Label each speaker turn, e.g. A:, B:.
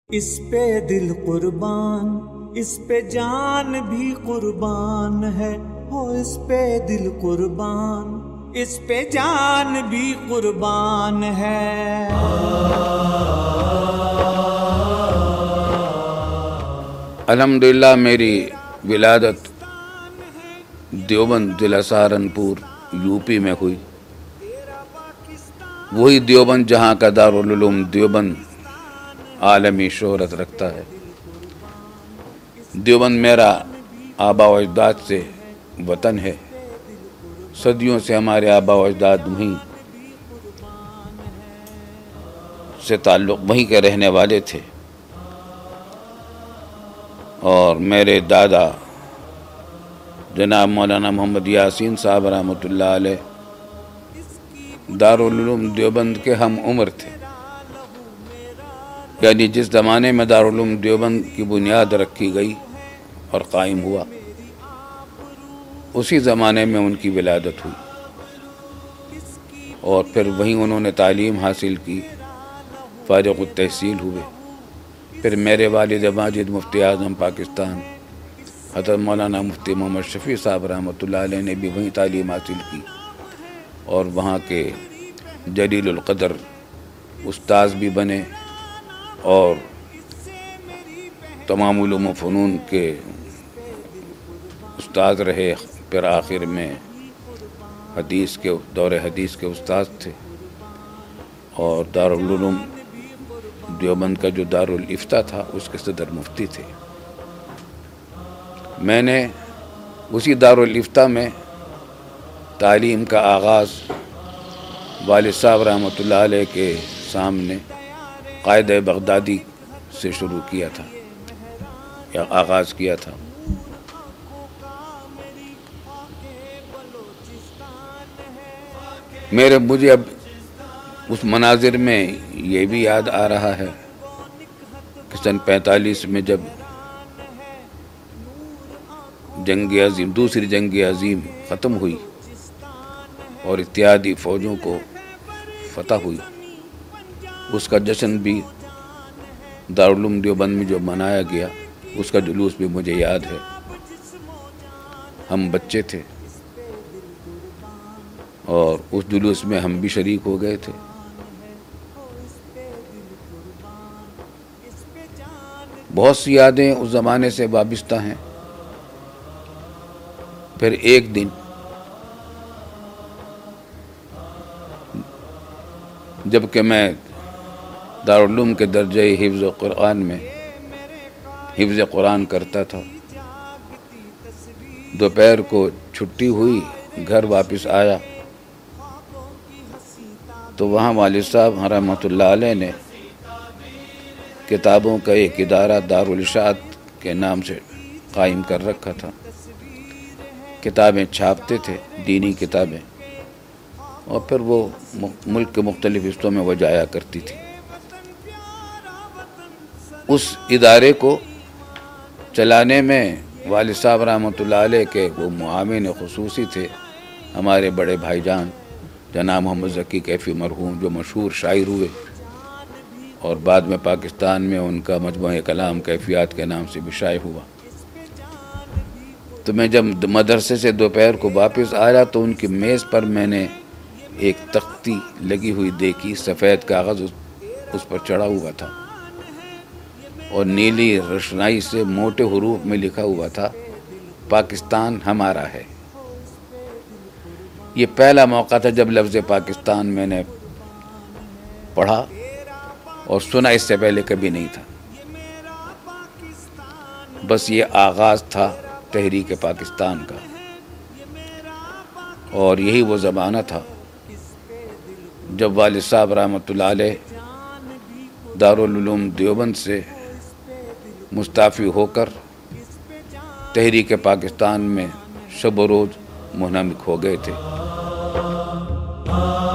A: اس پہ دل قربان، اس پہ جان بھی قربان ہے، ہو اس پہ دل قربان، اس پہ جان بھی قربان ہے۔
B: الحمدللہ میری ولادت دیوبند ضلع سہارنپور یوپی میں ہوئی، وہی دیوبند جہاں کا دارالعلوم دیوبند عالمی شہرت رکھتا ہے۔ دیوبند میرا آبا و اجداد سے وطن ہے، صدیوں سے ہمارے آبا و اجداد وہیں سے تعلق، وہیں کے رہنے والے تھے، اور میرے دادا جناب مولانا محمد یاسین صاحب رحمۃ اللہ علیہ دارالعلوم دیوبند کے ہم عمر تھے، یعنی جس زمانے میں دارالعلوم دیوبند کی بنیاد رکھی گئی اور قائم ہوا، اسی زمانے میں ان کی ولادت ہوئی، اور پھر وہیں انہوں نے تعلیم حاصل کی، فارغ التحصیل ہوئے۔ پھر میرے والد ماجد مفتی اعظم پاکستان حضرت مولانا مفتی محمد شفیع صاحب رحمۃ اللہ علیہ نے بھی وہیں تعلیم حاصل کی، اور وہاں کے جلیل القدر استاذ بھی بنے، اور تمام علوم و فنون کے استاد رہے۔ پھر آخر میں حدیث کے دور حدیث کے استاد تھے، اور دارالعلوم دیوبند کا جو دارالافتاء تھا اس کے صدر مفتی تھے۔ میں نے اسی دارالافتاء میں تعلیم کا آغاز والد صاحب رحمۃ اللہ علیہ کے سامنے قائد بغدادی سے شروع کیا تھا، یا آغاز کیا تھا۔ مجھے اب اس مناظر میں یہ بھی یاد آ رہا ہے کہ سن 45 میں جب دوسری جنگ عظیم ختم ہوئی اور اتحادی فوجوں کو فتح ہوئی، اس کا جشن بھی دارالعلوم دیوبند میں جو منایا گیا، اس کا جلوس بھی مجھے یاد ہے۔ ہم بچے تھے اور اس جلوس میں ہم بھی شریک ہو گئے تھے۔ بہت سی یادیں اس زمانے سے وابستہ ہیں۔ پھر ایک دن جب کہ میں دارالعلوم کے درجہ حفظ قرآن میں حفظ قرآن کرتا تھا، دوپہر کو چھٹی ہوئی، گھر واپس آیا تو وہاں والد صاحب رحمۃ اللہ علیہ نے کتابوں کا ایک ادارہ دارالاشاعت کے نام سے قائم کر رکھا تھا۔ کتابیں چھاپتے تھے، دینی کتابیں، اور پھر وہ ملک کے مختلف حصوں میں وہ جایا کرتی تھی۔ اس ادارے کو چلانے میں والد صاحب رحمۃ اللہ علیہ کے وہ معاون خصوصی تھے، ہمارے بڑے بھائی جان جناب محمد ذکی کیفی مرحوم، جو مشہور شاعر ہوئے، اور بعد میں پاکستان میں ان کا مجموعہ کلام کیفیات کے نام سے بھی شائع ہوا۔ تو میں جب مدرسے سے دوپہر کو واپس آیا تو ان کی میز پر میں نے ایک تختی لگی ہوئی دیکھی، سفید کاغذ اس پر چڑھا ہوا تھا، اور نیلی روشنائی سے موٹے حروف میں لکھا ہوا تھا، پاکستان ہمارا ہے۔ یہ پہلا موقع تھا جب لفظ پاکستان میں نے پڑھا اور سنا، اس سے پہلے کبھی نہیں تھا۔ بس یہ آغاز تھا تحریک پاکستان کا، اور یہی وہ زمانہ تھا جب والد صاحب رحمۃ اللہ علیہ دارالعلوم دیوبند سے مستعفی ہو کر تحریک پاکستان میں شب و روز منہمک ہو گئے تھے۔